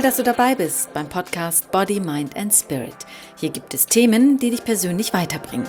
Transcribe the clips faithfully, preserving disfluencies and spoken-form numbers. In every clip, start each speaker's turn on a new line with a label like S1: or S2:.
S1: Toll, dass du dabei bist beim Podcast Body, Mind and Spirit. Hier gibt es Themen, die dich persönlich weiterbringen.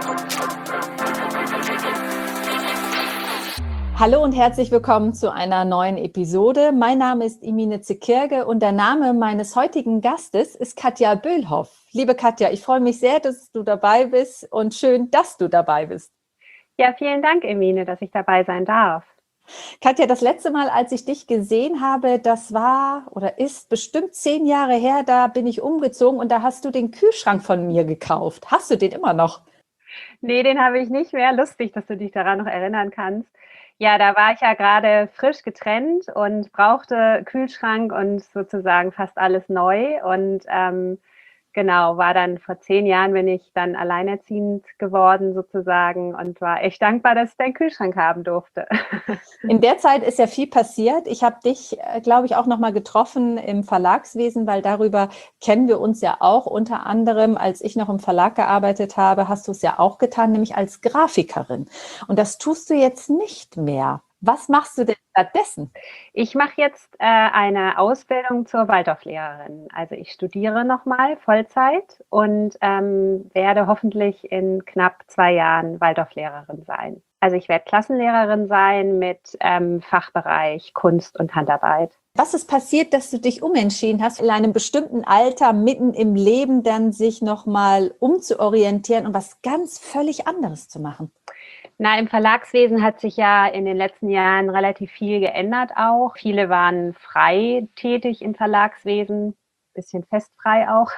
S2: Hallo und herzlich willkommen zu einer neuen Episode. Mein Name ist Emine Zekirge und der Name meines heutigen Gastes ist Katja Böhlhoff. Liebe Katja, ich freue mich sehr, dass du dabei bist und schön, dass du dabei bist.
S3: Ja, vielen Dank, Emine, dass ich dabei sein darf.
S2: Katja, das letzte Mal, als ich dich gesehen habe, das war oder ist bestimmt zehn Jahre her, da bin ich umgezogen und da hast du den Kühlschrank von mir gekauft. Hast du den immer noch?
S3: Nee, den habe ich nicht mehr. Lustig, dass du dich daran noch erinnern kannst. Ja, da war ich ja gerade frisch getrennt und brauchte Kühlschrank und sozusagen fast alles neu. Und ähm, genau, war dann vor zehn Jahren, bin ich dann alleinerziehend geworden sozusagen und war echt dankbar, dass ich den Kühlschrank haben durfte.
S2: In der Zeit ist ja viel passiert. Ich habe dich, äh, glaube ich, auch noch mal getroffen im Verlagswesen, weil darüber kennen wir uns ja auch. Unter anderem, als ich noch im Verlag gearbeitet habe, hast du es ja auch getan, nämlich als Grafikerin. Und das tust du jetzt nicht mehr. Was machst du denn stattdessen?
S3: Ich mache jetzt äh, eine Ausbildung zur Waldorflehrerin. Also ich studiere nochmal Vollzeit und ähm, werde hoffentlich in knapp zwei Jahren Waldorflehrerin sein. Also ich werde Klassenlehrerin sein mit ähm, Fachbereich Kunst und Handarbeit.
S2: Was ist passiert, dass du dich umentschieden hast, in einem bestimmten Alter, mitten im Leben, dann sich nochmal umzuorientieren und was ganz völlig anderes zu machen?
S3: Na, im Verlagswesen hat sich ja in den letzten Jahren relativ viel geändert auch. Viele waren frei tätig im Verlagswesen, bisschen festfrei auch.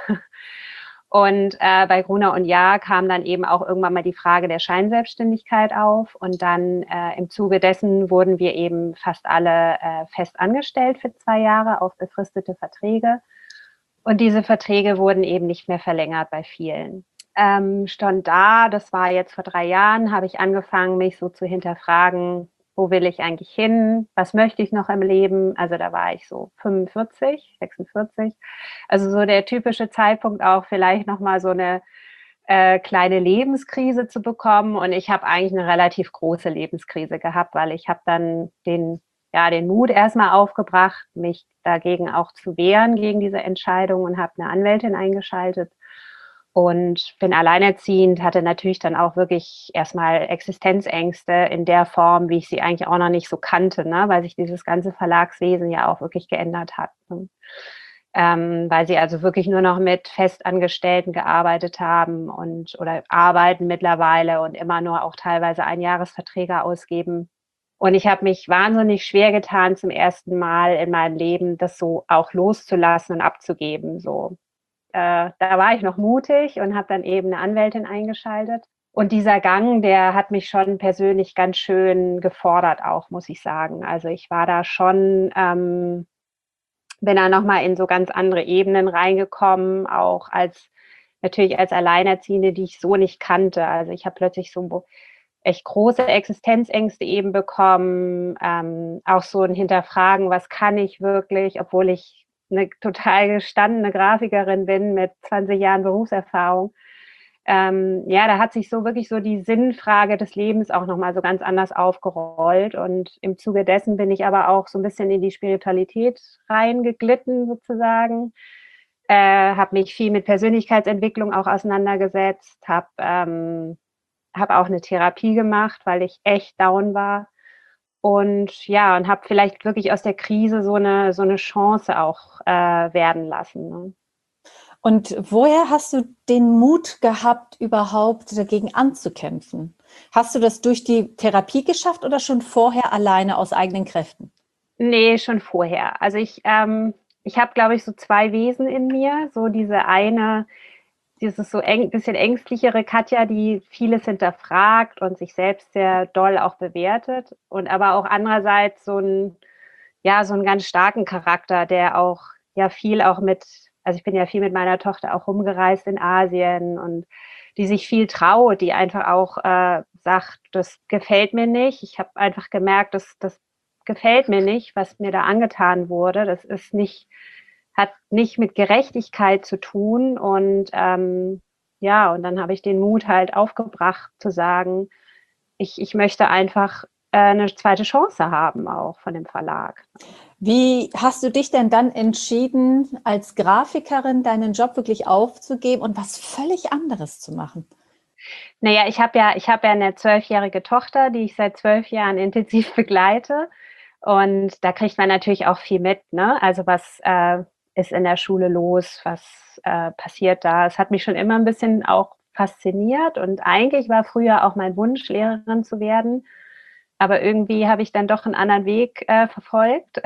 S3: Und äh, bei Gruner und Jahr kam dann eben auch irgendwann mal die Frage der Scheinselbstständigkeit auf. Und dann äh, im Zuge dessen wurden wir eben fast alle äh, fest angestellt für zwei Jahre auf befristete Verträge. Und diese Verträge wurden eben nicht mehr verlängert bei vielen. Ähm, stand da, das war jetzt vor drei Jahren, habe ich angefangen, mich so zu hinterfragen, wo will ich eigentlich hin, was möchte ich noch im Leben? Also da war ich so fünfundvierzig, sechsundvierzig. Also so der typische Zeitpunkt auch vielleicht nochmal so eine äh, kleine Lebenskrise zu bekommen. Und ich habe eigentlich eine relativ große Lebenskrise gehabt, weil ich habe dann den, ja, den Mut erstmal aufgebracht, mich dagegen auch zu wehren, gegen diese Entscheidung und habe eine Anwältin eingeschaltet. Und bin alleinerziehend, hatte natürlich dann auch wirklich erstmal Existenzängste in der Form, wie ich sie eigentlich auch noch nicht so kannte, ne? Weil sich dieses ganze Verlagswesen ja auch wirklich geändert hat. Ne? Ähm, weil sie also wirklich nur noch mit Festangestellten gearbeitet haben und oder arbeiten mittlerweile und immer nur auch teilweise Einjahresverträge ausgeben. Und ich habe mich wahnsinnig schwer getan, zum ersten Mal in meinem Leben das so auch loszulassen und abzugeben, so. Äh, da war ich noch mutig und habe dann eben eine Anwältin eingeschaltet. Und dieser Gang, der hat mich schon persönlich ganz schön gefordert auch, muss ich sagen. Also ich war da schon, ähm, bin da nochmal in so ganz andere Ebenen reingekommen, auch als natürlich als Alleinerziehende, die ich so nicht kannte. Also ich habe plötzlich so echt große Existenzängste eben bekommen, ähm, auch so ein Hinterfragen, was kann ich wirklich, obwohl ich eine total gestandene Grafikerin bin mit zwanzig Jahren Berufserfahrung. Ähm, ja, da hat sich so wirklich so die Sinnfrage des Lebens auch nochmal so ganz anders aufgerollt. Und im Zuge dessen bin ich aber auch so ein bisschen in die Spiritualität reingeglitten sozusagen. Äh, habe mich viel mit Persönlichkeitsentwicklung auch auseinandergesetzt, habe ähm, hab auch eine Therapie gemacht, weil ich echt down war. Und ja, und habe vielleicht wirklich aus der Krise so eine, so eine Chance auch äh, werden lassen. Ne?
S2: Und woher hast du den Mut gehabt, überhaupt dagegen anzukämpfen? Hast du das durch die Therapie geschafft oder schon vorher alleine aus eigenen Kräften?
S3: Nee, schon vorher. Also ich, ähm, ich habe, glaube ich, so zwei Wesen in mir. So diese eine, dieses so eng, bisschen ängstlichere Katja, die vieles hinterfragt und sich selbst sehr doll auch bewertet. Und aber auch andererseits so ein, ja, so einen ganz starken Charakter, der auch ja viel auch mit, also ich bin ja viel mit meiner Tochter auch rumgereist in Asien und die sich viel traut, die einfach auch äh, sagt, das gefällt mir nicht. Ich habe einfach gemerkt, dass das gefällt mir nicht, was mir da angetan wurde. Das ist nicht, hat nicht mit Gerechtigkeit zu tun. Und ähm, ja, und dann habe ich den Mut halt aufgebracht zu sagen, ich, ich möchte einfach äh, eine zweite Chance haben auch von dem Verlag.
S2: Wie hast du dich denn dann entschieden, als Grafikerin deinen Job wirklich aufzugeben und was völlig anderes zu machen?
S3: Naja, ich habe ja, ich habe ja eine zwölfjährige Tochter, die ich seit zwölf Jahren intensiv begleite. Und da kriegt man natürlich auch viel mit, ne? Also was äh, ist in der Schule los, was äh, passiert da? Es hat mich schon immer ein bisschen auch fasziniert und eigentlich war früher auch mein Wunsch, Lehrerin zu werden. Aber irgendwie habe ich dann doch einen anderen Weg äh, verfolgt.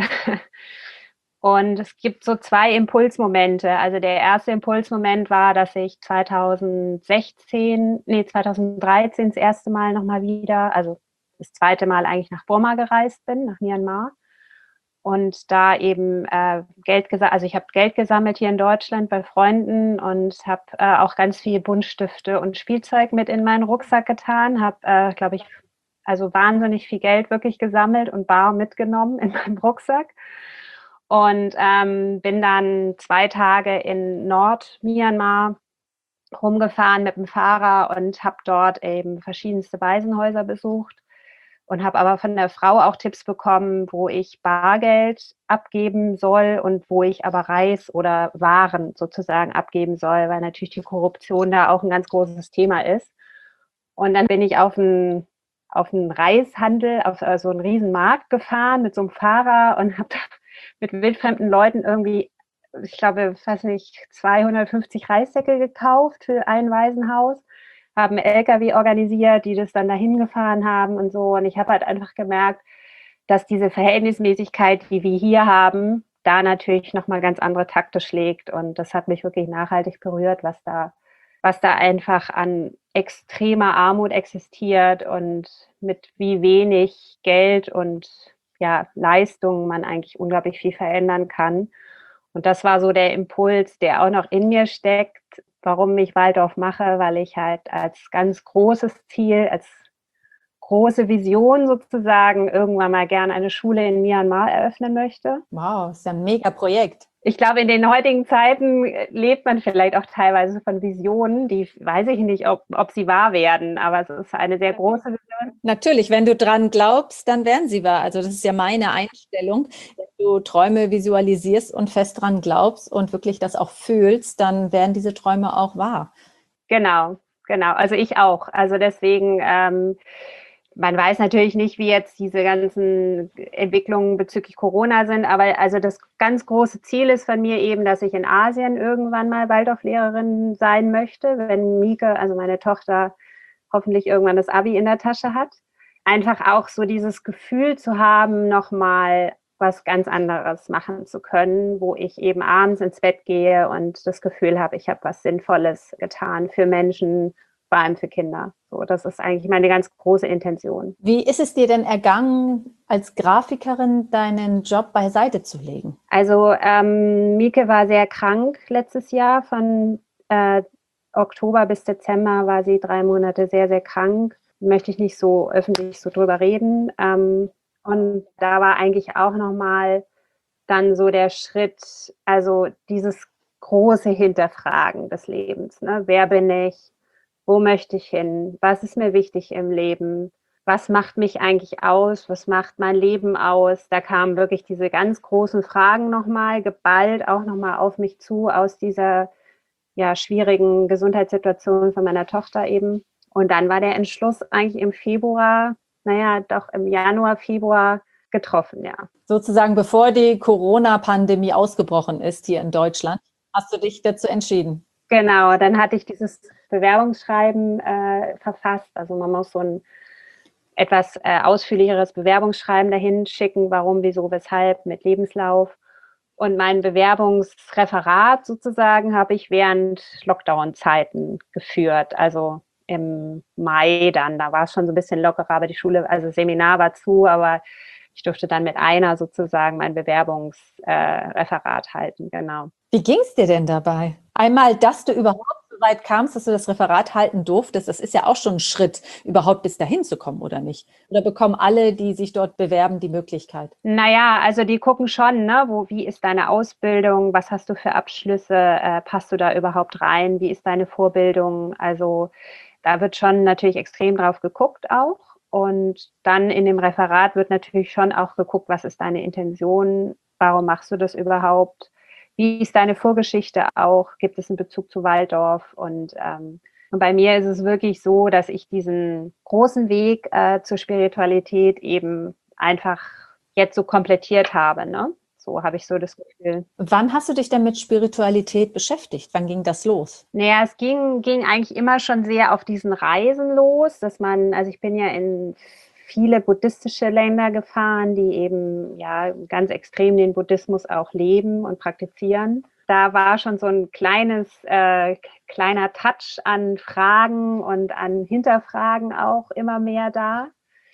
S3: Und es gibt so zwei Impulsmomente. Also der erste Impulsmoment war, dass ich zweitausendsechzehn, nee, zweitausenddreizehn das erste Mal nochmal wieder, also das zweite Mal eigentlich nach Burma gereist bin, nach Myanmar. Und da eben äh, Geld gesammelt, also ich habe Geld gesammelt hier in Deutschland bei Freunden und habe äh, auch ganz viel Buntstifte und Spielzeug mit in meinen Rucksack getan, habe, äh, glaube ich, also wahnsinnig viel Geld wirklich gesammelt und bar mitgenommen in meinem Rucksack. Und ähm, bin dann zwei Tage in Nord-Myanmar rumgefahren mit dem Fahrer und habe dort eben verschiedenste Waisenhäuser besucht und habe aber von der Frau auch Tipps bekommen, wo ich Bargeld abgeben soll und wo ich aber Reis oder Waren sozusagen abgeben soll, weil natürlich die Korruption da auch ein ganz großes Thema ist. Und dann bin ich auf einen, auf einen Reishandel, auf so also einen Riesenmarkt gefahren mit so einem Fahrer und habe mit wildfremden Leuten irgendwie, ich glaube, ich weiß nicht, zweihundertfünfzig Reissäcke gekauft für ein Waisenhaus, haben L K W organisiert, die das dann dahin gefahren haben und so. Und ich habe halt einfach gemerkt, dass diese Verhältnismäßigkeit, die wir hier haben, da natürlich nochmal ganz andere Takte schlägt. Und das hat mich wirklich nachhaltig berührt, was da, was da einfach an extremer Armut existiert und mit wie wenig Geld und ja, Leistungen man eigentlich unglaublich viel verändern kann. Und das war so der Impuls, der auch noch in mir steckt, warum ich Waldorf mache, weil ich halt als ganz großes Ziel, als große Vision sozusagen irgendwann mal gerne eine Schule in Myanmar eröffnen möchte.
S2: Wow, ist ja ein mega Projekt.
S3: Ich glaube, in den heutigen Zeiten lebt man vielleicht auch teilweise von Visionen, die weiß ich nicht, ob, ob sie wahr werden, aber es ist eine sehr große Vision.
S2: Natürlich, wenn du dran glaubst, dann werden sie wahr. Also das ist ja meine Einstellung. Wenn du Träume visualisierst und fest dran glaubst und wirklich das auch fühlst, dann werden diese Träume auch wahr.
S3: Genau, genau. Also ich auch. Also deswegen, ähm, man weiß natürlich nicht, wie jetzt diese ganzen Entwicklungen bezüglich Corona sind, aber also das ganz große Ziel ist von mir eben, dass ich in Asien irgendwann mal Waldorflehrerin sein möchte, wenn Mieke, also meine Tochter, hoffentlich irgendwann das Abi in der Tasche hat. Einfach auch so dieses Gefühl zu haben, nochmal was ganz anderes machen zu können, wo ich eben abends ins Bett gehe und das Gefühl habe, ich habe was Sinnvolles getan für Menschen, vor allem für Kinder. So, das ist eigentlich meine ganz große Intention.
S2: Wie ist es dir denn ergangen, als Grafikerin deinen Job beiseite zu legen?
S3: Also ähm, Mieke war sehr krank letztes Jahr. Von äh, Oktober bis Dezember war sie drei Monate sehr, sehr krank. Möchte ich nicht so öffentlich so drüber reden. Ähm, und da war eigentlich auch nochmal dann so der Schritt, also dieses große Hinterfragen des Lebens. Ne? Wer bin ich? Wo möchte ich hin? Was ist mir wichtig im Leben? Was macht mich eigentlich aus? Was macht mein Leben aus? Da kamen wirklich diese ganz großen Fragen nochmal, geballt auch nochmal auf mich zu aus dieser ja, schwierigen Gesundheitssituation von meiner Tochter eben. Und dann war der Entschluss eigentlich im Februar, naja, doch im Januar, Februar getroffen, ja.
S2: Sozusagen bevor die Corona-Pandemie ausgebrochen ist hier in Deutschland, hast du dich dazu entschieden?
S3: Genau, dann hatte ich dieses Bewerbungsschreiben äh, verfasst. Also man muss so ein etwas äh, ausführlicheres Bewerbungsschreiben dahin schicken, warum, wieso, weshalb, mit Lebenslauf. Und mein Bewerbungsreferat sozusagen habe ich während Lockdown-Zeiten geführt, also im Mai dann. Da war es schon so ein bisschen lockerer, aber die Schule, also das Seminar war zu, aber ich durfte dann mit einer sozusagen mein Bewerbungsreferat äh, halten, genau.
S2: Wie ging es dir denn dabei? Einmal, dass du überhaupt so weit kamst, dass du das Referat halten durftest, das ist ja auch schon ein Schritt, überhaupt bis dahin zu kommen, oder nicht? Oder bekommen alle, die sich dort bewerben, die Möglichkeit?
S3: Naja, also die gucken schon, ne, wo, wie ist deine Ausbildung, was hast du für Abschlüsse, äh, passt du da überhaupt rein, wie ist deine Vorbildung? Also da wird schon natürlich extrem drauf geguckt auch. Und dann in dem Referat wird natürlich schon auch geguckt, was ist deine Intention, Warum machst du das überhaupt? Wie ist deine Vorgeschichte auch? Gibt es einen Bezug zu Waldorf? Und, ähm, und bei mir ist es wirklich so, dass ich diesen großen Weg äh, zur Spiritualität eben einfach jetzt so komplettiert habe, ne? So habe ich so das Gefühl.
S2: Wann hast du dich denn mit Spiritualität beschäftigt? Wann ging das los?
S3: Naja, es ging, ging eigentlich immer schon sehr auf diesen Reisen los, dass man, also ich bin ja in viele buddhistische Länder gefahren, die eben ja ganz extrem den Buddhismus auch leben und praktizieren. Da war schon so ein kleines, äh, kleiner Touch an Fragen und an Hinterfragen auch immer mehr da.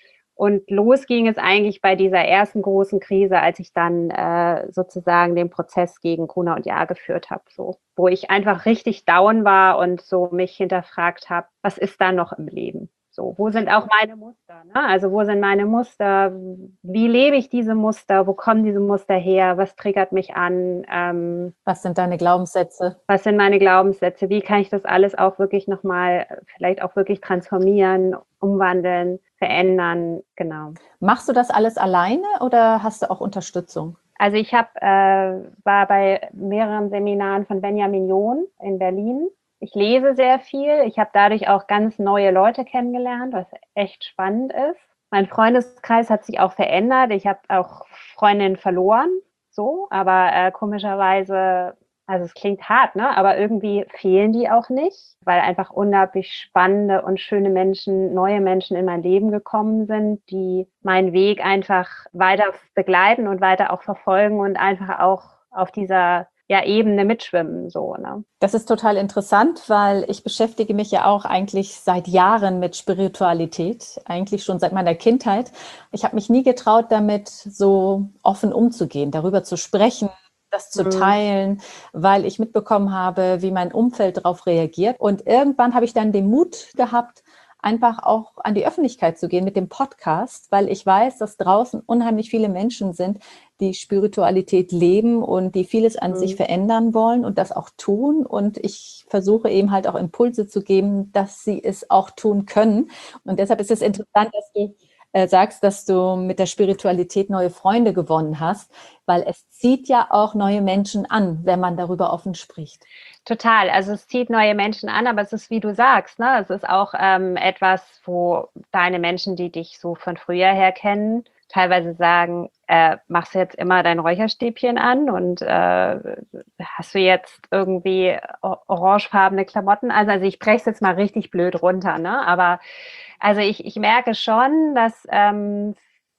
S3: Und los ging es eigentlich bei dieser ersten großen Krise, als ich dann äh, sozusagen den Prozess gegen Gruner und Jahr geführt habe, so, wo ich einfach richtig down war und so mich hinterfragt habe, was ist da noch im Leben? So, wo sind auch meine Muster? Ne? Also wo sind meine Muster? Wie lebe ich diese Muster? Wo kommen diese Muster her? Was triggert mich an? Ähm,
S2: Was sind deine Glaubenssätze?
S3: was sind meine Glaubenssätze? Wie kann ich das alles auch wirklich nochmal, vielleicht auch wirklich transformieren, umwandeln, verändern? Genau.
S2: Machst du das alles alleine oder hast du auch Unterstützung?
S3: Also ich hab, äh, war bei mehreren Seminaren von Benjamin John in Berlin. Ich lese sehr viel. Ich habe dadurch auch ganz neue Leute kennengelernt, was echt spannend ist. Mein Freundeskreis hat sich auch verändert. Ich habe auch Freundinnen verloren, so, aber äh, komischerweise, also es klingt hart, ne? Aber irgendwie fehlen die auch nicht, weil einfach unglaublich spannende und schöne Menschen, neue Menschen in mein Leben gekommen sind, die meinen Weg einfach weiter begleiten und weiter auch verfolgen und einfach auch auf dieser ja, Ebene mitschwimmen, so, ne?
S2: Das ist total interessant, weil ich beschäftige mich ja auch eigentlich seit Jahren mit Spiritualität, eigentlich schon seit meiner Kindheit. Ich habe mich nie getraut, damit so offen umzugehen, darüber zu sprechen, das zu teilen, weil ich mitbekommen habe, wie mein Umfeld darauf reagiert. Und irgendwann habe ich dann den Mut gehabt, einfach auch an die Öffentlichkeit zu gehen mit dem Podcast, weil ich weiß, dass draußen unheimlich viele Menschen sind, die Spiritualität leben und die vieles an mhm. sich verändern wollen und das auch tun. Und ich versuche eben halt auch Impulse zu geben, dass sie es auch tun können. Und deshalb ist es interessant, dass du äh, sagst, dass du mit der Spiritualität neue Freunde gewonnen hast, weil es zieht ja auch neue Menschen an, wenn man darüber offen spricht.
S3: Total, also es zieht neue Menschen an, aber es ist, wie du sagst, ne, es ist auch ähm, etwas, wo deine Menschen, die dich so von früher her kennen, teilweise sagen, äh, machst du jetzt immer dein Räucherstäbchen an und äh, hast du jetzt irgendwie orangefarbene Klamotten? Also, also ich breche es jetzt mal richtig blöd runter, ne? Aber also ich, ich merke schon, dass ähm,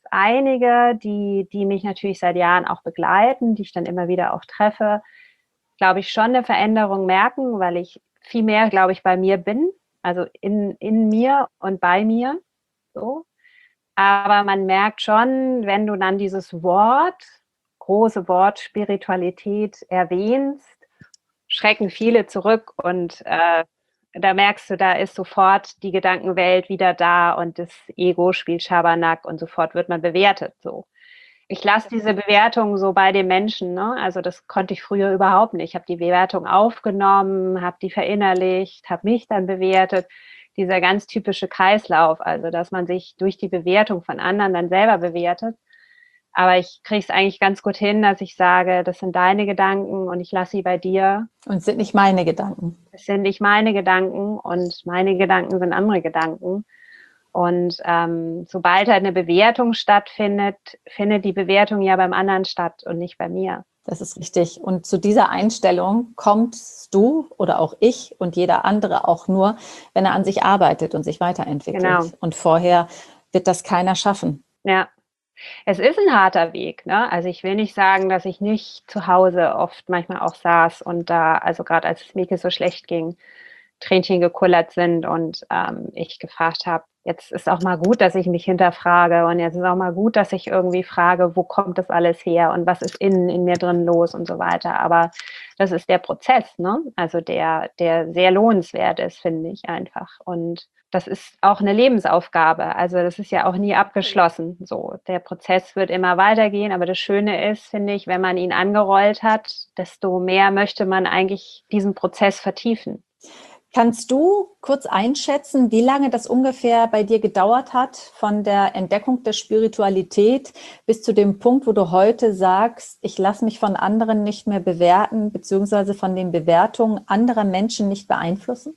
S3: einige, die, die mich natürlich seit Jahren auch begleiten, die ich dann immer wieder auch treffe, glaube ich, schon eine Veränderung merken, weil ich viel mehr, glaube ich, bei mir bin, also in, in mir und bei mir, so. Aber man merkt schon, wenn du dann dieses Wort, große Wort Spiritualität erwähnst, schrecken viele zurück und äh, da merkst du, da ist sofort die Gedankenwelt wieder da und das Ego spielt Schabernack und sofort wird man bewertet, so. Ich lasse diese Bewertung so bei den Menschen, ne? Also das konnte ich früher überhaupt nicht. Ich habe die Bewertung aufgenommen, habe die verinnerlicht, habe mich dann bewertet. Dieser ganz typische Kreislauf, also dass man sich durch die Bewertung von anderen dann selber bewertet. Aber ich kriege es eigentlich ganz gut hin, dass ich sage, das sind deine Gedanken und ich lasse sie bei dir.
S2: Und es sind nicht meine Gedanken.
S3: Es sind nicht meine Gedanken und meine Gedanken sind andere Gedanken. Und ähm, sobald halt eine Bewertung stattfindet, findet die Bewertung ja beim anderen statt und nicht bei mir.
S2: Das ist richtig. Und zu dieser Einstellung kommst du oder auch ich und jeder andere auch nur, wenn er an sich arbeitet und sich weiterentwickelt.
S3: Genau.
S2: Und vorher wird das keiner schaffen.
S3: Ja, es ist ein harter Weg, ne? Also ich will nicht sagen, dass ich nicht zu Hause oft manchmal auch saß und da, also gerade als es Mieke so schlecht ging, Tränchen gekullert sind und ähm, ich gefragt habe, jetzt ist auch mal gut, dass ich mich hinterfrage und jetzt ist auch mal gut, dass ich irgendwie frage, wo kommt das alles her und was ist innen in mir drin los und so weiter. Aber das ist der Prozess, ne? Also der, der sehr lohnenswert ist, finde ich einfach. Und das ist auch eine Lebensaufgabe. Also das ist ja auch nie abgeschlossen. So, der Prozess wird immer weitergehen. Aber das Schöne ist, finde ich, wenn man ihn angerollt hat, desto mehr möchte man eigentlich diesen Prozess vertiefen.
S2: Kannst du kurz einschätzen, wie lange das ungefähr bei dir gedauert hat, von der Entdeckung der Spiritualität bis zu dem Punkt, wo du heute sagst, ich lasse mich von anderen nicht mehr bewerten, beziehungsweise von den Bewertungen anderer Menschen nicht beeinflussen?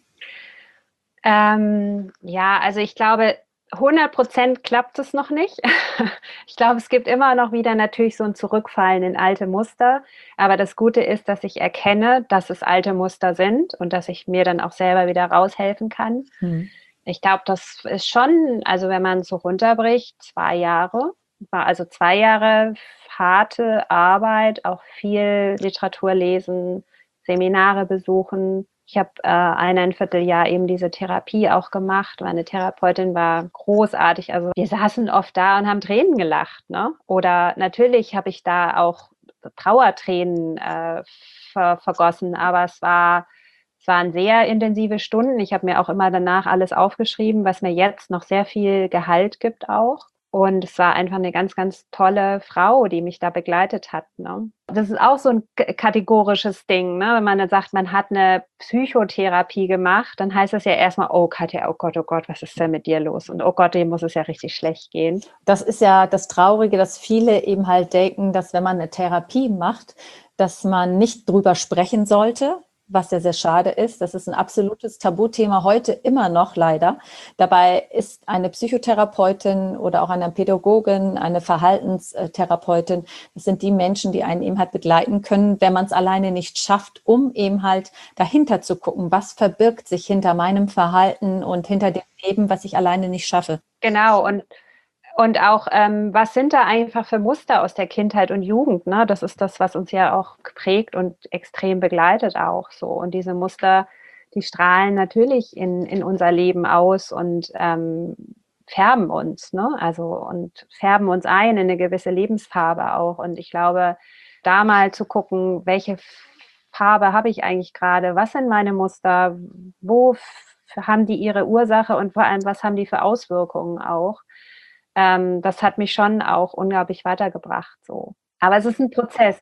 S3: Ähm, ja, also ich glaube, hundert Prozent klappt es noch nicht. Ich glaube, es gibt immer noch wieder natürlich so ein Zurückfallen in alte Muster. Aber das Gute ist, dass ich erkenne, dass es alte Muster sind und dass ich mir dann auch selber wieder raushelfen kann.
S2: Hm.
S3: Ich glaube, das ist schon, also wenn man so runterbricht, zwei Jahre. War also zwei Jahre harte Arbeit, auch viel Literatur lesen, Seminare besuchen. Ich habe äh, eineinviertel Jahr eben diese Therapie auch gemacht. Meine Therapeutin war großartig. Also wir saßen oft da und haben Tränen gelacht. Ne? Oder natürlich habe ich da auch Trauertränen äh, ver vergossen, aber es war, es waren sehr intensive Stunden. Ich habe mir auch immer danach alles aufgeschrieben, was mir jetzt noch sehr viel Gehalt gibt auch. Und es war einfach eine ganz, ganz tolle Frau, die mich da begleitet hat. Ne? Das ist auch so ein kategorisches Ding. Ne? Wenn man dann sagt, man hat eine Psychotherapie gemacht, dann heißt das ja erstmal, oh Katja, oh Gott, oh Gott, was ist denn mit dir los? Und oh Gott, dem muss es ja richtig schlecht gehen.
S2: Das ist ja das Traurige, dass viele eben halt denken, dass wenn man eine Therapie macht, dass man nicht drüber sprechen sollte, was ja sehr schade ist. Das ist ein absolutes Tabuthema heute immer noch leider. Dabei ist eine Psychotherapeutin oder auch eine Pädagogin, eine Verhaltenstherapeutin, das sind die Menschen, die einen eben halt begleiten können, wenn man es alleine nicht schafft, um eben halt dahinter zu gucken, was verbirgt sich hinter meinem Verhalten und hinter dem Leben, was ich alleine nicht schaffe.
S3: Genau, und Und auch, ähm, was sind da einfach für Muster aus der Kindheit und Jugend? Ne? Das ist das, was uns ja auch geprägt und extrem begleitet auch so. Und diese Muster, die strahlen natürlich in, in unser Leben aus und ähm, färben uns, ne? Also und färben uns ein in eine gewisse Lebensfarbe auch. Und ich glaube, da mal zu gucken, welche Farbe habe ich eigentlich gerade? Was sind meine Muster? Wo haben die ihre Ursache und vor allem, was haben die für Auswirkungen auch? Ähm, das hat mich schon auch unglaublich weitergebracht, so. Aber es ist ein Prozess.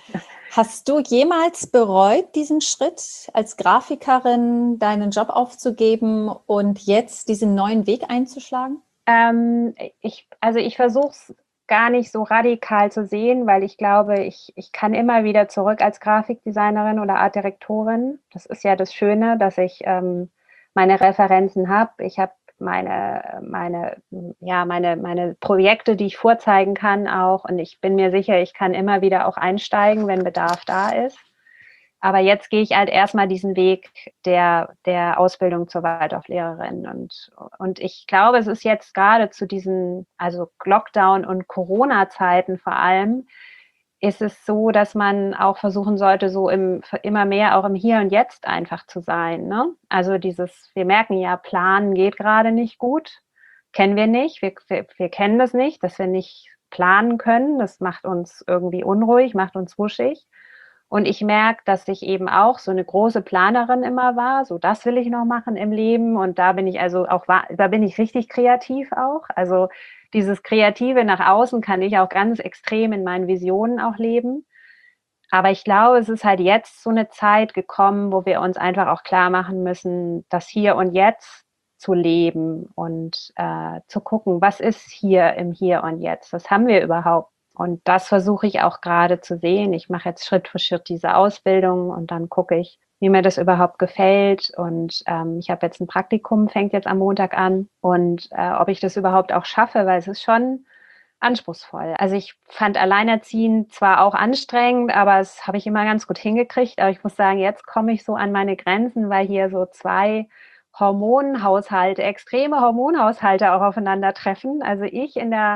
S2: Hast du jemals bereut, diesen Schritt als Grafikerin deinen Job aufzugeben und jetzt diesen neuen Weg einzuschlagen?
S3: Ähm, ich, also ich versuche es gar nicht so radikal zu sehen, weil ich glaube, ich, ich kann immer wieder zurück als Grafikdesignerin oder Artdirektorin. Das ist ja das Schöne, dass ich ähm, meine Referenzen habe. Ich habe meine, meine, ja, meine, meine Projekte, die ich vorzeigen kann auch. Und ich bin mir sicher, ich kann immer wieder auch einsteigen, wenn Bedarf da ist. Aber jetzt gehe ich halt erstmal diesen Weg der, der Ausbildung zur Waldorflehrerin. Und, und ich glaube, es ist jetzt gerade zu diesen, also Lockdown- und Corona-Zeiten vor allem, ist es so, dass man auch versuchen sollte, so im, immer mehr auch im Hier und Jetzt einfach zu sein. Ne? Also dieses, wir merken ja, planen geht gerade nicht gut, kennen wir nicht, wir, wir, wir kennen das nicht, dass wir nicht planen können. Das macht uns irgendwie unruhig, macht uns wuschig. Und ich merke, dass ich eben auch so eine große Planerin immer war. So, das will ich noch machen im Leben. Und da bin ich also auch, da bin ich richtig kreativ auch. Also dieses Kreative nach außen kann ich auch ganz extrem in meinen Visionen auch leben. Aber ich glaube, es ist halt jetzt so eine Zeit gekommen, wo wir uns einfach auch klar machen müssen, das Hier und Jetzt zu leben und äh, zu gucken, was ist hier im Hier und Jetzt? Was haben wir überhaupt? Und das versuche ich auch gerade zu sehen. Ich mache jetzt Schritt für Schritt diese Ausbildung und dann gucke ich, wie mir das überhaupt gefällt. Und ähm, ich habe jetzt ein Praktikum, fängt jetzt am Montag an. Und äh, ob ich das überhaupt auch schaffe, weil es ist schon anspruchsvoll. Also ich fand Alleinerziehen zwar auch anstrengend, aber das habe ich immer ganz gut hingekriegt. Aber ich muss sagen, jetzt komme ich so an meine Grenzen, weil hier so zwei Hormonhaushalte, extreme Hormonhaushalte auch aufeinandertreffen. Also ich in der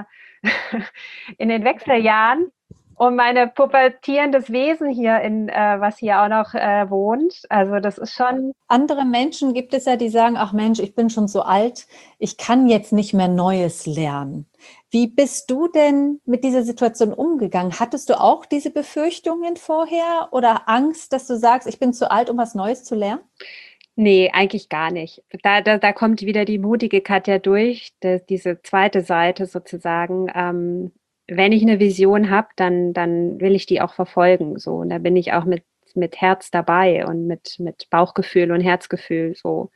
S3: in den Wechseljahren und meine pubertierendes Wesen hier, in, äh, was hier auch noch äh, wohnt. Also das ist schon...
S2: Andere Menschen gibt es ja, die sagen, ach Mensch, ich bin schon so alt, ich kann jetzt nicht mehr Neues lernen. Wie bist du denn mit dieser Situation umgegangen? Hattest du auch diese Befürchtungen vorher oder Angst, dass du sagst, ich bin zu alt, um was Neues zu lernen?
S3: Nee, eigentlich gar nicht. Da, da, da kommt wieder die mutige Katja durch, die, diese zweite Seite sozusagen. Ähm, wenn ich eine Vision habe, dann, dann will ich die auch verfolgen. So. Und da bin ich auch mit mit Herz dabei und mit, mit Bauchgefühl und Herzgefühl so.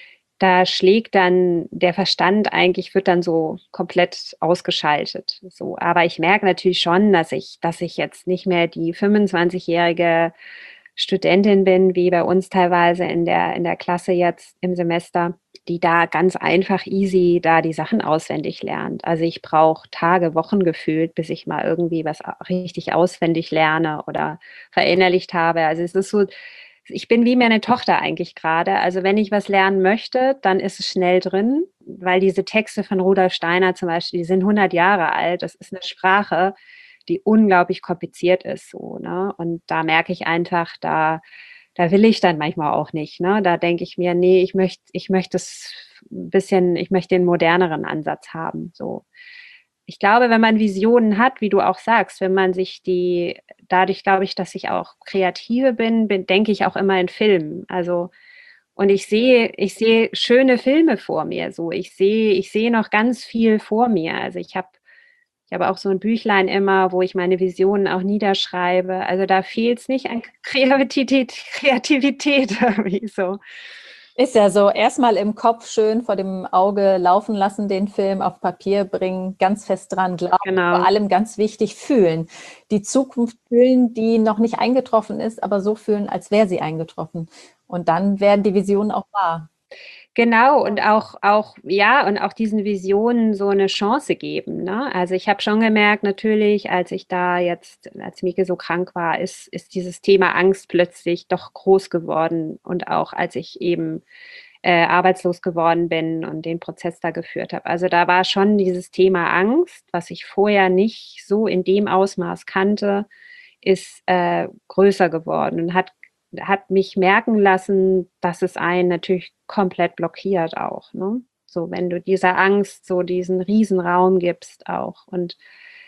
S3: Da schlägt dann der Verstand eigentlich, wird dann so komplett ausgeschaltet. So. Aber ich merke natürlich schon, dass ich, dass ich jetzt nicht mehr die fünfundzwanzigjährige Studentin bin, wie bei uns teilweise in der, in der Klasse jetzt im Semester, die da ganz einfach easy da die Sachen auswendig lernt. Also ich brauche Tage, Wochen gefühlt, bis ich mal irgendwie was richtig auswendig lerne oder verinnerlicht habe. Also es ist so, ich bin wie meine Tochter eigentlich gerade. Also wenn ich was lernen möchte, dann ist es schnell drin, weil diese Texte von Rudolf Steiner zum Beispiel, die sind hundert Jahre alt. Das ist eine Sprache, die unglaublich kompliziert ist. So, ne? Und da merke ich einfach, da, da will ich dann manchmal auch nicht. Ne? Da denke ich mir, nee, ich möchte, ich möchte es ein bisschen, ich möchte den moderneren Ansatz haben. So. Ich glaube, wenn man Visionen hat, wie du auch sagst, wenn man sich die, dadurch glaube ich, dass ich auch Kreative bin, bin denke ich auch immer in Filmen. Also, und ich sehe, ich sehe schöne Filme vor mir. So, ich sehe, ich sehe noch ganz viel vor mir. Also ich habe, ich habe auch so ein Büchlein immer, wo ich meine Visionen auch niederschreibe. Also da fehlt es nicht an Kreativität, Kreativität irgendwie so.
S2: Ist ja so, erstmal im Kopf schön vor dem Auge laufen lassen, den Film auf Papier bringen, ganz fest dran glauben,
S3: Genau.
S2: vor allem ganz wichtig fühlen. Die Zukunft fühlen, die noch nicht eingetroffen ist, aber so fühlen, als wäre sie eingetroffen. Und dann werden die Visionen auch wahr.
S3: Genau, und auch, auch, ja, und auch diesen Visionen so eine Chance geben. Ne? Also ich habe schon gemerkt, natürlich, als ich da jetzt, als Mieke so krank war, ist, ist dieses Thema Angst plötzlich doch groß geworden. Und auch als ich eben äh, arbeitslos geworden bin und den Prozess da geführt habe. Also da war schon dieses Thema Angst, was ich vorher nicht so in dem Ausmaß kannte, ist äh, größer geworden und hat hat mich merken lassen, dass es einen natürlich komplett blockiert auch. Ne? So, wenn du dieser Angst so diesen Riesenraum gibst auch. Und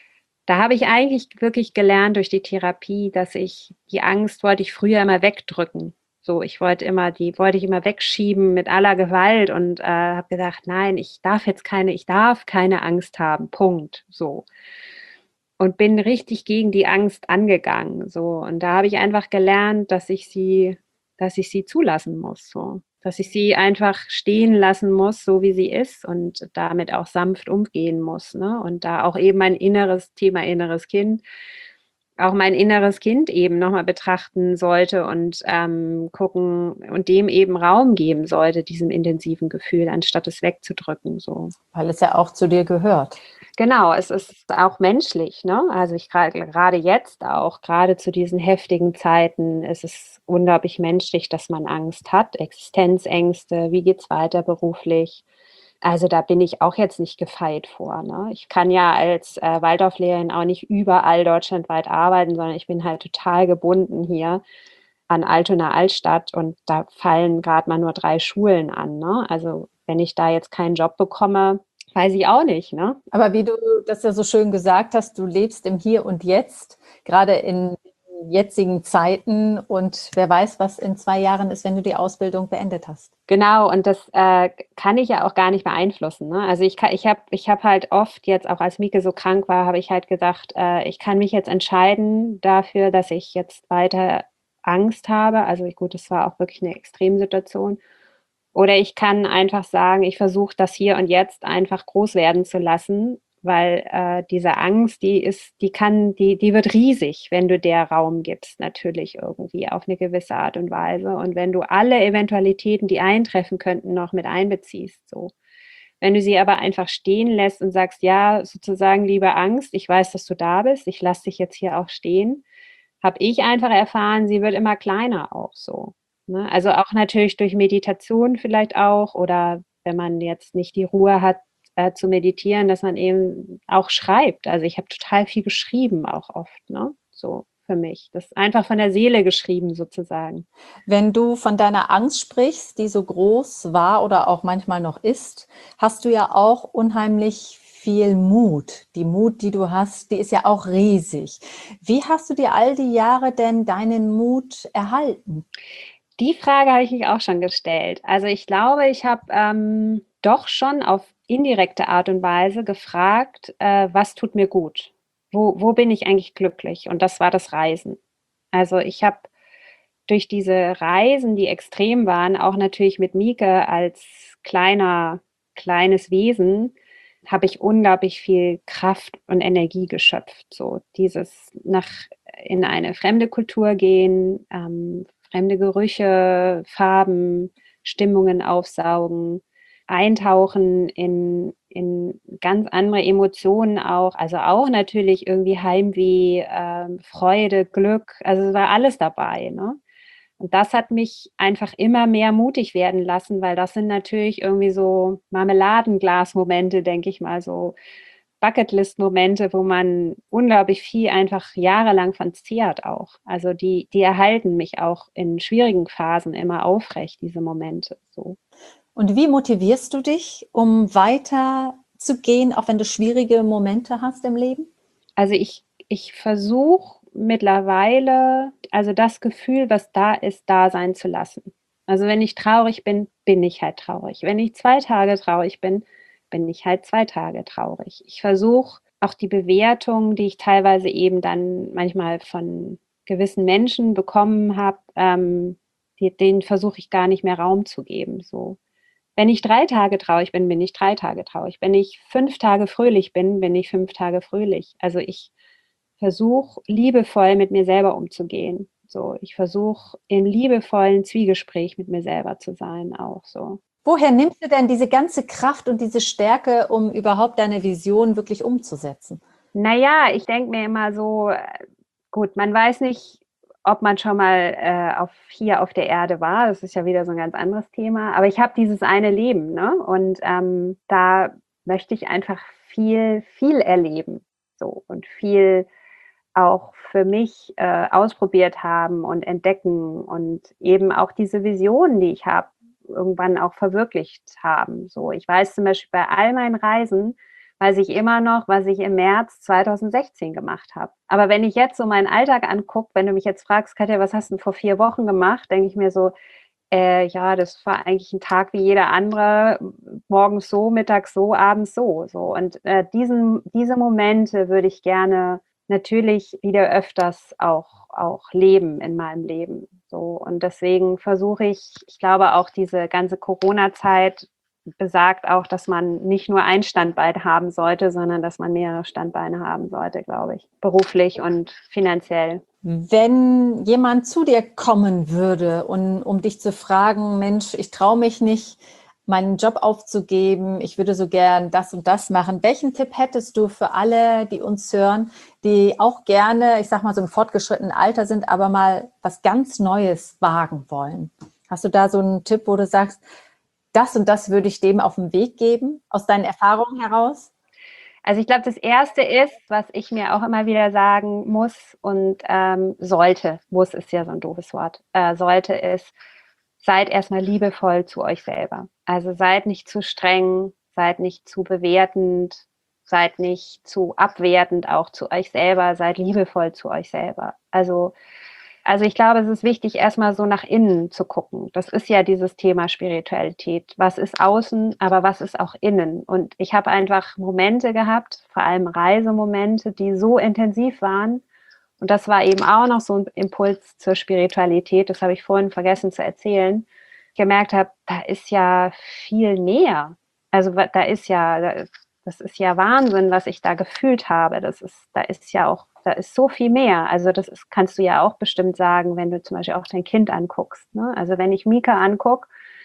S3: da habe ich eigentlich wirklich gelernt durch die Therapie, dass ich die Angst wollte ich früher immer wegdrücken. So, ich wollte immer, die wollte ich immer wegschieben mit aller Gewalt und äh, habe gedacht, nein, ich darf jetzt keine, ich darf keine Angst haben. Punkt. So. Und bin richtig gegen die Angst angegangen. So. Und da habe ich einfach gelernt, dass ich sie, dass ich sie zulassen muss. So. Dass ich sie einfach stehen lassen muss, so wie sie ist und damit auch sanft umgehen muss. Ne? Und da auch eben mein inneres Thema inneres Kind, auch mein inneres Kind eben nochmal betrachten sollte und ähm, gucken und dem eben Raum geben sollte, diesem intensiven Gefühl, anstatt es wegzudrücken. So.
S2: Weil es ja auch zu dir gehört.
S3: Genau, es ist auch menschlich, ne? Also ich gerade jetzt auch, gerade zu diesen heftigen Zeiten, ist es unglaublich menschlich, dass man Angst hat, Existenzängste, wie geht's weiter beruflich? Also da bin ich auch jetzt nicht gefeit vor, ne? Ich kann ja als äh, Waldorflehrerin auch nicht überall deutschlandweit arbeiten, sondern ich bin halt total gebunden hier an Altona Altstadt und da fallen gerade mal nur drei Schulen an, ne? Also wenn ich da jetzt keinen Job bekomme, weiß ich auch nicht, ne?
S2: Aber wie du das ja so schön gesagt hast, du lebst im Hier und Jetzt, gerade in jetzigen Zeiten und wer weiß, was in zwei Jahren ist, wenn du die Ausbildung beendet hast.
S3: Genau, und das äh, kann ich ja auch gar nicht beeinflussen. Ne? Also ich kann, ich habe ich hab halt oft jetzt, auch als Mieke so krank war, habe ich halt gedacht, äh, ich kann mich jetzt entscheiden dafür, dass ich jetzt weiter Angst habe. Also ich, gut, das war auch wirklich eine Extremsituation. Oder ich kann einfach sagen, ich versuche das hier und jetzt einfach groß werden zu lassen, weil äh, diese Angst, die ist, die kann, die, die wird riesig, wenn du der Raum gibst, natürlich irgendwie auf eine gewisse Art und Weise. Und wenn du alle Eventualitäten, die eintreffen könnten, noch mit einbeziehst, so. Wenn du sie aber einfach stehen lässt und sagst, ja, sozusagen, liebe Angst, ich weiß, dass du da bist, ich lasse dich jetzt hier auch stehen, habe ich einfach erfahren, sie wird immer kleiner auch so. Ne? Also auch natürlich durch Meditation vielleicht auch oder wenn man jetzt nicht die Ruhe hat, äh, zu meditieren, dass man eben auch schreibt. Also ich habe total viel geschrieben auch oft, ne? So für mich. Das ist einfach von der Seele geschrieben sozusagen.
S2: Wenn du von deiner Angst sprichst, die so groß war oder auch manchmal noch ist, hast du ja auch unheimlich viel Mut. Die Mut, die du hast, die ist ja auch riesig. Wie hast du dir all die Jahre denn deinen Mut erhalten?
S3: Die Frage habe ich mich auch schon gestellt. Also ich glaube, ich habe ähm, doch schon auf indirekte Art und Weise gefragt, äh, was tut mir gut? Wo, wo bin ich eigentlich glücklich? Und das war das Reisen. Also ich habe durch diese Reisen, die extrem waren, auch natürlich mit Mieke als kleiner, kleines Wesen, habe ich unglaublich viel Kraft und Energie geschöpft. So dieses nach in eine fremde Kultur gehen, ähm, fremde Gerüche, Farben, Stimmungen aufsaugen, eintauchen in, in ganz andere Emotionen auch. Also auch natürlich irgendwie Heimweh, ähm, Freude, Glück. Also es war alles dabei, ne? Und das hat mich einfach immer mehr mutig werden lassen, weil das sind natürlich irgendwie so Marmeladenglas-Momente, denke ich mal, so Bucketlist-Momente, wo man unglaublich viel einfach jahrelang von zehrt auch. Also die, die erhalten mich auch in schwierigen Phasen immer aufrecht, diese Momente. So.
S2: Und wie motivierst du dich, um weiter zu gehen, auch wenn du schwierige Momente hast im Leben?
S3: Also ich, ich versuche mittlerweile, also das Gefühl, was da ist, da sein zu lassen. Also wenn ich traurig bin, bin ich halt traurig. Wenn ich zwei Tage traurig bin, bin ich halt zwei Tage traurig. Ich versuche auch die Bewertung, die ich teilweise eben dann manchmal von gewissen Menschen bekommen habe, ähm, die, denen versuche ich gar nicht mehr Raum zu geben. So. Wenn ich drei Tage traurig bin, bin ich drei Tage traurig. Wenn ich fünf Tage fröhlich bin, bin ich fünf Tage fröhlich. Also ich versuche liebevoll mit mir selber umzugehen. So, ich versuche im liebevollen Zwiegespräch mit mir selber zu sein, auch so.
S2: Woher nimmst du denn diese ganze Kraft und diese Stärke, um überhaupt deine Vision wirklich umzusetzen?
S3: Naja, ich denke mir immer so, gut, man weiß nicht, ob man schon mal äh, auf, hier auf der Erde war. Das ist ja wieder so ein ganz anderes Thema. Aber ich habe dieses eine Leben, ne? Und ähm, da möchte ich einfach viel, viel erleben. So und viel auch für mich äh, ausprobiert haben und entdecken und eben auch diese Visionen, die ich habe, irgendwann auch verwirklicht haben. So, ich weiß zum Beispiel bei all meinen Reisen, weiß ich immer noch, was ich im März zweitausendsechzehn gemacht habe. Aber wenn ich jetzt so meinen Alltag angucke, wenn du mich jetzt fragst, Katja, was hast du denn vor vier Wochen gemacht, denke ich mir so, äh, ja, das war eigentlich ein Tag wie jeder andere, morgens so, mittags so, abends so. so. Und äh, diesen, diese Momente würde ich gerne natürlich wieder öfters auch, auch leben in meinem Leben. So. Und deswegen versuche ich, ich glaube auch diese ganze Corona-Zeit besagt auch, dass man nicht nur ein Standbein haben sollte, sondern dass man mehrere Standbeine haben sollte, glaube ich, beruflich und finanziell.
S2: Wenn jemand zu dir kommen würde, und, um dich zu fragen, Mensch, ich traue mich nicht, meinen Job aufzugeben, ich würde so gern das und das machen. Welchen Tipp hättest du für alle, die uns hören, die auch gerne, ich sag mal, so im fortgeschrittenen Alter sind, aber mal was ganz Neues wagen wollen? Hast du da so einen Tipp, wo du sagst, das und das würde ich dem auf den Weg geben, aus deinen Erfahrungen heraus?
S3: Also ich glaube, das Erste ist, was ich mir auch immer wieder sagen muss und ähm, sollte, muss ist ja so ein doofes Wort, äh, sollte ist, seid erstmal liebevoll zu euch selber. Also seid nicht zu streng, seid nicht zu bewertend, seid nicht zu abwertend auch zu euch selber, seid liebevoll zu euch selber. Also Also ich glaube, es ist wichtig, erstmal so nach innen zu gucken. Das ist ja dieses Thema Spiritualität. Was ist außen, aber was ist auch innen? Und ich habe einfach Momente gehabt, vor allem Reisemomente, die so intensiv waren. Und das war eben auch noch so ein Impuls zur Spiritualität. Das habe ich vorhin vergessen zu erzählen. Ich gemerkt habe, da ist ja viel mehr. Also da ist ja, das ist ja Wahnsinn, was ich da gefühlt habe. Das ist, da ist ja auch Da ist so viel mehr. Also das ist, kannst du ja auch bestimmt sagen, wenn du zum Beispiel auch dein Kind anguckst. Ne? Also wenn ich Mika angucke,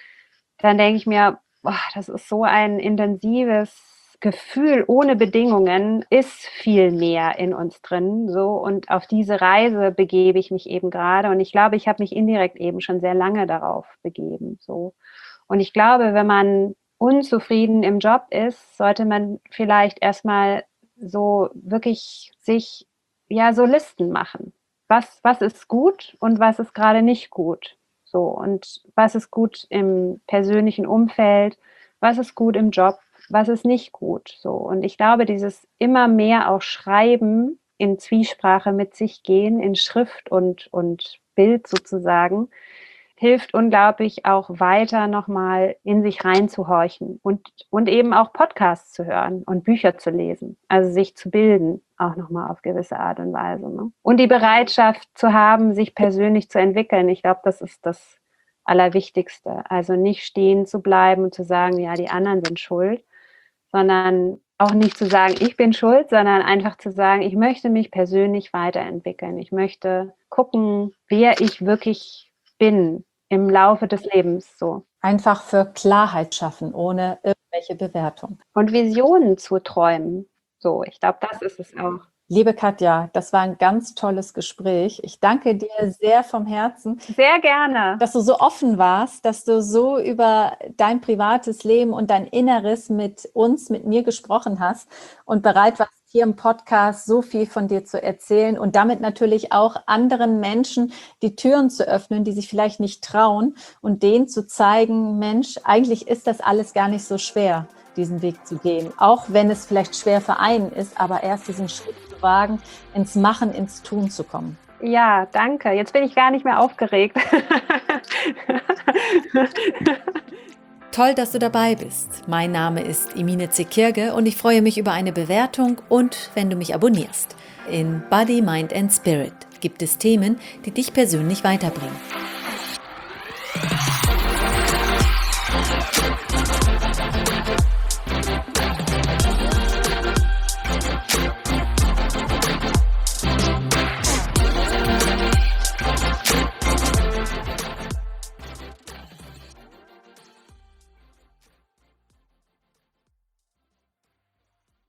S3: dann denke ich mir, boah, das ist so ein intensives Gefühl ohne Bedingungen, ist viel mehr in uns drin. So, und auf diese Reise begebe ich mich eben gerade. Und ich glaube, ich habe mich indirekt eben schon sehr lange darauf begeben. So. Und ich glaube, wenn man unzufrieden im Job ist, sollte man vielleicht erstmal so wirklich sich ja so Listen machen. Was, was ist gut und was ist gerade nicht gut? So, und was ist gut im persönlichen Umfeld? Was ist gut im Job? Was ist nicht gut? So, und ich glaube, dieses immer mehr auch Schreiben, in Zwiesprache mit sich gehen, in Schrift und, und Bild sozusagen, hilft unglaublich auch weiter nochmal in sich reinzuhorchen und, und eben auch Podcasts zu hören und Bücher zu lesen, also sich zu bilden, auch nochmal auf gewisse Art und Weise. Ne? Und die Bereitschaft zu haben, sich persönlich zu entwickeln. Ich glaube, das ist das Allerwichtigste. Also nicht stehen zu bleiben und zu sagen, ja, die anderen sind schuld, sondern auch nicht zu sagen, ich bin schuld, sondern einfach zu sagen, ich möchte mich persönlich weiterentwickeln. Ich möchte gucken, wer ich wirklich bin im Laufe des Lebens, so.
S2: Einfach für Klarheit schaffen, ohne irgendwelche Bewertung.
S3: Und Visionen zu träumen. So, ich glaube, das ist es auch.
S2: Liebe Katja, das war ein ganz tolles Gespräch. Ich danke dir sehr vom Herzen.
S3: Sehr gerne.
S2: Dass du so offen warst, dass du so über dein privates Leben und dein Inneres mit uns, mit mir gesprochen hast und bereit warst, hier im Podcast so viel von dir zu erzählen und damit natürlich auch anderen Menschen die Türen zu öffnen, die sich vielleicht nicht trauen und denen zu zeigen, Mensch, eigentlich ist das alles gar nicht so schwer, diesen Weg zu gehen. Auch wenn es vielleicht schwer für einen ist, aber erst diesen Schritt zu wagen, ins Machen, ins Tun zu kommen.
S3: Ja, danke. Jetzt bin ich gar nicht mehr aufgeregt.
S1: Toll, dass du dabei bist. Mein Name ist Emine Zekirge und ich freue mich über eine Bewertung und wenn du mich abonnierst. In Body, Mind and Spirit gibt es Themen, die dich persönlich weiterbringen.